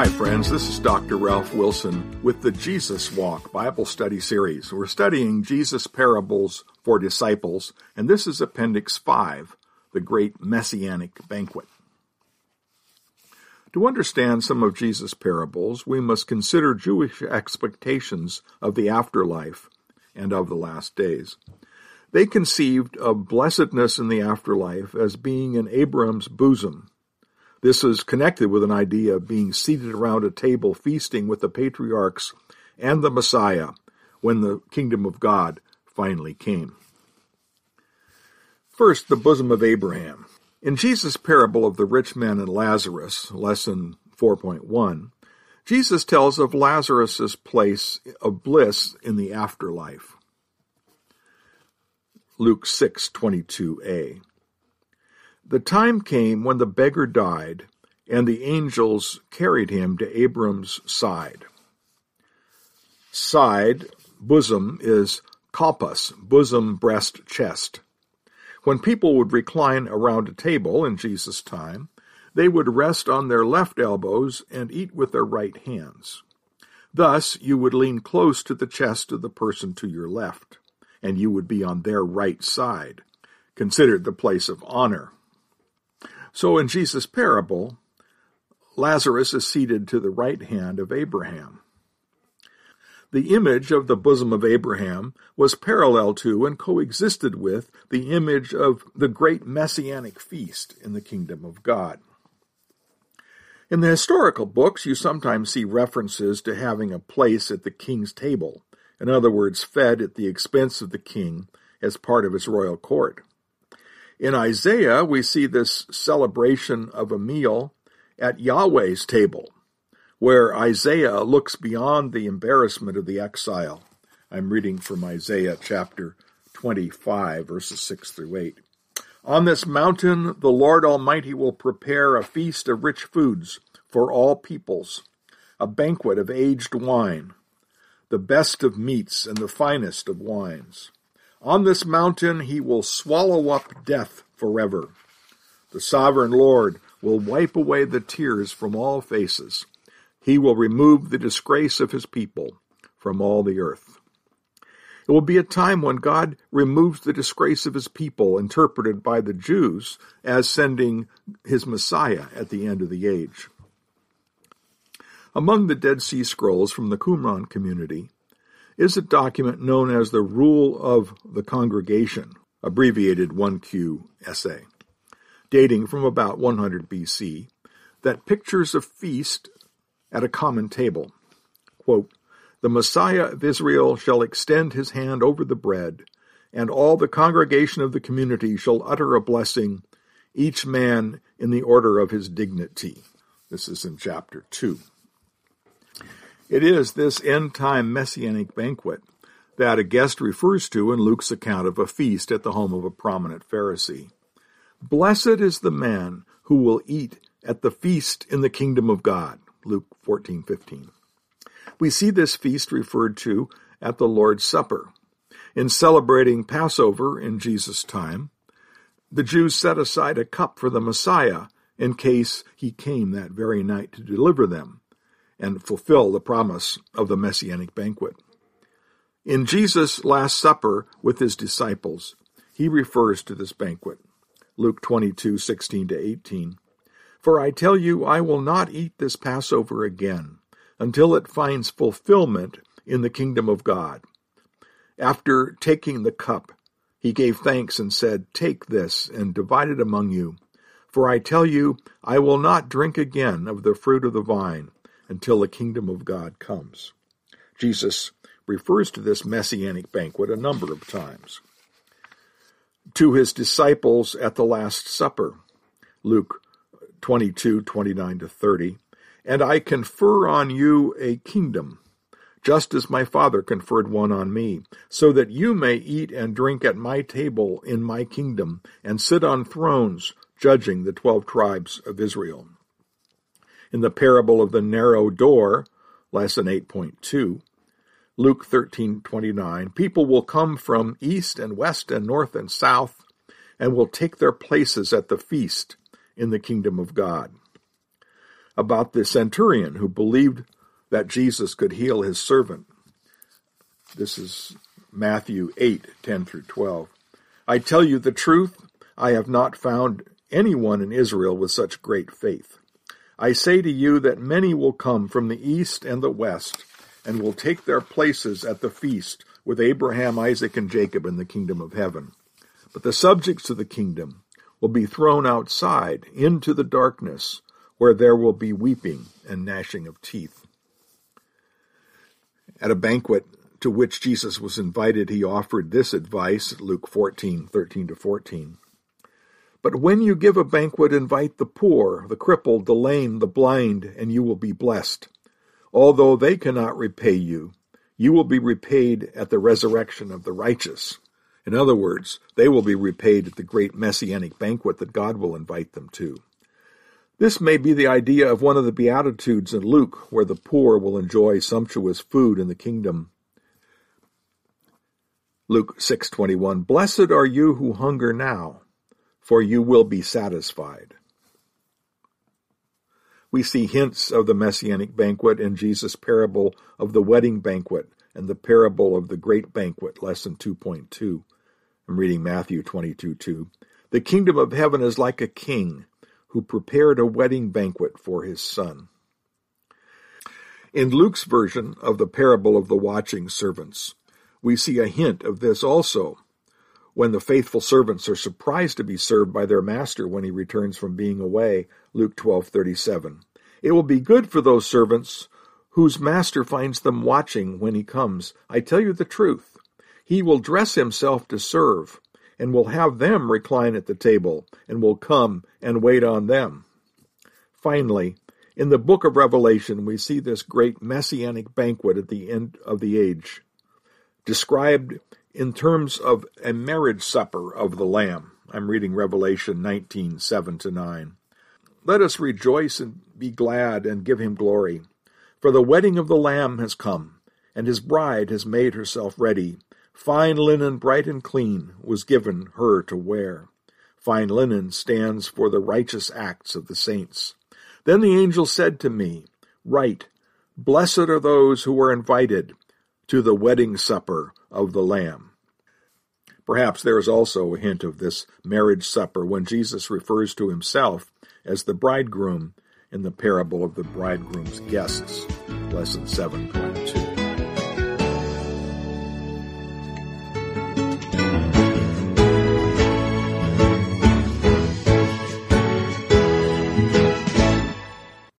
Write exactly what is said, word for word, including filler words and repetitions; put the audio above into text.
Hi friends, this is Doctor Ralph Wilson with the Jesus Walk Bible Study Series. We're studying Jesus' parables for disciples, and this is Appendix five, the Great Messianic Banquet. To understand some of Jesus' parables, we must consider Jewish expectations of the afterlife and of the last days. They conceived of blessedness in the afterlife as being in Abraham's bosom. This is connected with an idea of being seated around a table feasting with the patriarchs and the Messiah when the kingdom of God finally came. First, the bosom of Abraham. In Jesus' parable of the rich man and Lazarus, lesson four point one, Jesus tells of Lazarus' place of bliss in the afterlife. Luke six twenty-two a. The time came when the beggar died, and the angels carried him to Abram's side. Side, bosom, is kalpas, bosom, breast, chest. When people would recline around a table in Jesus' time, they would rest on their left elbows and eat with their right hands. Thus, you would lean close to the chest of the person to your left, and you would be on their right side, considered the place of honor. So in Jesus' parable, Lazarus is seated to the right hand of Abraham. The image of the bosom of Abraham was parallel to and coexisted with the image of the great messianic feast in the kingdom of God. In the historical books, you sometimes see references to having a place at the king's table, in other words, fed at the expense of the king as part of his royal court. In Isaiah, we see this celebration of a meal at Yahweh's table, where Isaiah looks beyond the embarrassment of the exile. I'm reading from Isaiah chapter twenty-five, verses six through eight. On this mountain, the Lord Almighty will prepare a feast of rich foods for all peoples, a banquet of aged wine, the best of meats and the finest of wines. On this mountain he will swallow up death forever. The sovereign Lord will wipe away the tears from all faces. He will remove the disgrace of his people from all the earth. It will be a time when God removes the disgrace of his people, interpreted by the Jews as sending his Messiah at the end of the age. Among the Dead Sea Scrolls from the Qumran community is a document known as the Rule of the Congregation, abbreviated one Q S A, dating from about one hundred B C, that pictures a feast at a common table. Quote, "The Messiah of Israel shall extend his hand over the bread, and all the congregation of the community shall utter a blessing, each man in the order of his dignity." This is in chapter two. It is this end-time messianic banquet that a guest refers to in Luke's account of a feast at the home of a prominent Pharisee. Blessed is the man who will eat at the feast in the kingdom of God, Luke fourteen fifteen. We see this feast referred to at the Lord's Supper. In celebrating Passover in Jesus' time, the Jews set aside a cup for the Messiah in case he came that very night to deliver them and fulfill the promise of the messianic banquet. In Jesus' Last Supper with his disciples, he refers to this banquet. Luke twenty-two sixteen to eighteen. "For I tell you, I will not eat this Passover again until it finds fulfillment in the kingdom of God." After taking the cup, he gave thanks and said, "Take this and divide it among you. For I tell you, I will not drink again of the fruit of the vine until the kingdom of God comes." Jesus refers to this messianic banquet a number of times. To his disciples at the Last Supper, Luke twenty-two twenty-nine to thirty, "And I confer on you a kingdom, just as my Father conferred one on me, so that you may eat and drink at my table in my kingdom, and sit on thrones, judging the twelve tribes of Israel." In the parable of the narrow door, lesson eight point two, Luke thirteen twenty-nine, "People will come from east and west and north and south, and will take their places at the feast in the kingdom of God." about the centurion who believed that Jesus could heal his servant. This is Matthew eight, ten through twelve. I tell you the truth, I have not found anyone in Israel with such great faith. I say to you that many will come from the east and the west, and will take their places at the feast with Abraham, Isaac, and Jacob in the kingdom of heaven. But the subjects of the kingdom will be thrown outside into the darkness, where there will be weeping and gnashing of teeth. At a banquet to which Jesus was invited, he offered this advice, Luke fourteen, thirteen to fourteen. But when you give a banquet, invite the poor, the crippled, the lame, the blind, and you will be blessed. Although they cannot repay you, you will be repaid at the resurrection of the righteous. In other words, they will be repaid at the great messianic banquet that God will invite them to. This may be the idea of one of the Beatitudes in Luke, where the poor will enjoy sumptuous food in the kingdom. Luke six twenty-one, Blessed are you who hunger now, for you will be satisfied. We see hints of the messianic banquet in Jesus' parable of the wedding banquet and the parable of the great banquet, lesson two point two. I'm reading Matthew twenty-two two. The kingdom of heaven is like a king who prepared a wedding banquet for his son. In Luke's version of the parable of the watching servants, we see a hint of this also, when the faithful servants are surprised to be served by their master when he returns from being away, Luke twelve thirty-seven. It will be good for those servants whose master finds them watching when he comes. I tell you the truth, he will dress himself to serve, and will have them recline at the table, and will come and wait on them. Finally, in the book of Revelation, we see this great messianic banquet at the end of the age, described in terms of a marriage supper of the Lamb. I'm reading Revelation nineteen, seven to nine. Let us rejoice and be glad and give him glory. For the wedding of the Lamb has come, and his bride has made herself ready. Fine linen, bright and clean, was given her to wear. Fine linen stands for the righteous acts of the saints. Then the angel said to me, Write, Blessed are those who are invited to the wedding supper of the Lamb. Perhaps there is also a hint of this marriage supper when Jesus refers to himself as the bridegroom in the parable of the bridegroom's guests, lesson seven point two.